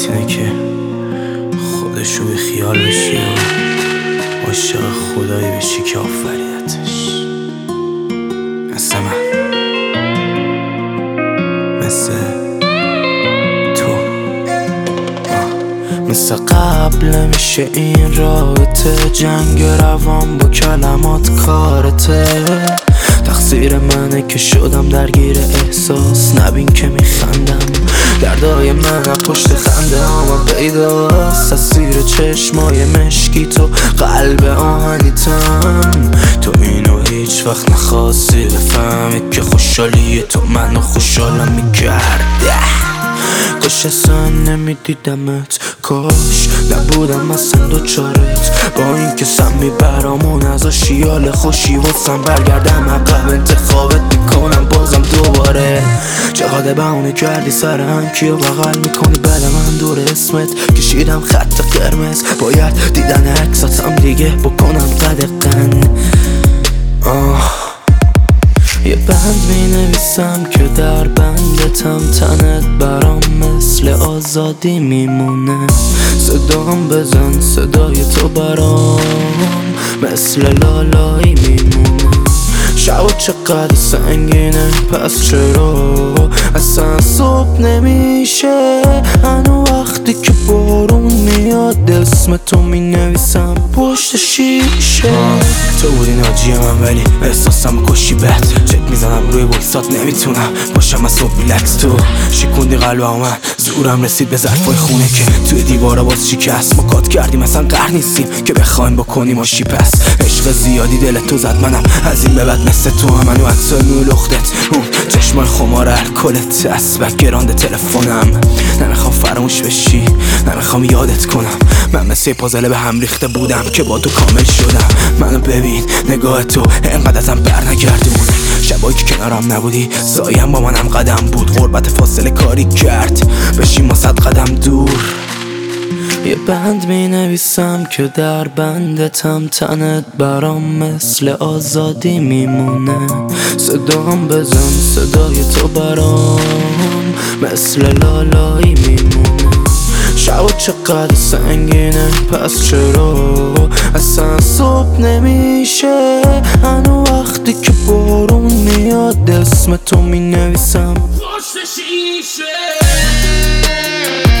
حقیقت اینه که خودشو بی خیال بشی و عاشق خدایی بشی که آفریدتش. مثل من، مثل تو، مثل قبل میشه این رابطه. جنگ روان با کلمات کارته. تقصیر منه که شدم درگیر احساس. نبین که میخندم دردای من پشت خنده هاما پیداست. تاثیر چشمای مشکی تو قلب آهنیتم. تو اینو هیچ وقت نخواستی بفهمی که خوشحالی تو منو خوشحالم میکرده. کاش اصلا نمیدیدمت، کاش نبودم اصلا دوچارت. با این که سم میبرامون از آشیال خوشی واسم برگردم عقب انتخابت میکنم بازم دوباره. چقدر بهونه کردی سرم کیو بغل میکنی بعد من دور اسمت کشیدم خط قرمز. باید دیدن عکساتم دیگه بکنم قدقن. یه بند می نویسم که در بندتم. تنت برام مثل آزادی میمونه. صدام بزن صدای تو برام مثل لالایی میمونه. شب چقدر سنگینه پس چرا اصلا صبح نمیشه؟ هنو وقتی که بارون میاد اسم تو می نویسم پشت شیشه. تو بودی ناجی من ولی احساسم کشی بد. چک میزنم روی وایسات نمیتونم باشم از صبح ریلکس. تو شکوندی قلبم من زورم رسید به ظرفای خونه که توی دیوارا باز شکست. ما کات کردیم مثلا قهر نیستیم که بخوایم بکنیم آشی. پس عشق زیادی دلت تو زد منم از این به بعد مثل تو هم. منو عکسای موی لختت اون چشمای خمار الکلت اسبک گرانده تلفنم. نمیخوام فراموش بشی نمیخوام یادت کنم. من مثل پازل به هم ریخته بودم که با تو کامل شدم. منو ببین نگاه تو انقدر ازم بر نگردون. شبایی که کنارم نبودی سایم با منم قدم بود. غربت فاصله کاری کرد بشیم ما 100 قدم دور. یه بند می نویسم که در بندتم. تنت برام مثل آزادی میمونه. صدام بزن صدای تو برام مثل لالایی میمونه. شب چقدر سنگینه پس چرا اصلا صبح نمیشه؟ هنو وقتی که بارون میاد اسم تو می نویسم پشت شیشه.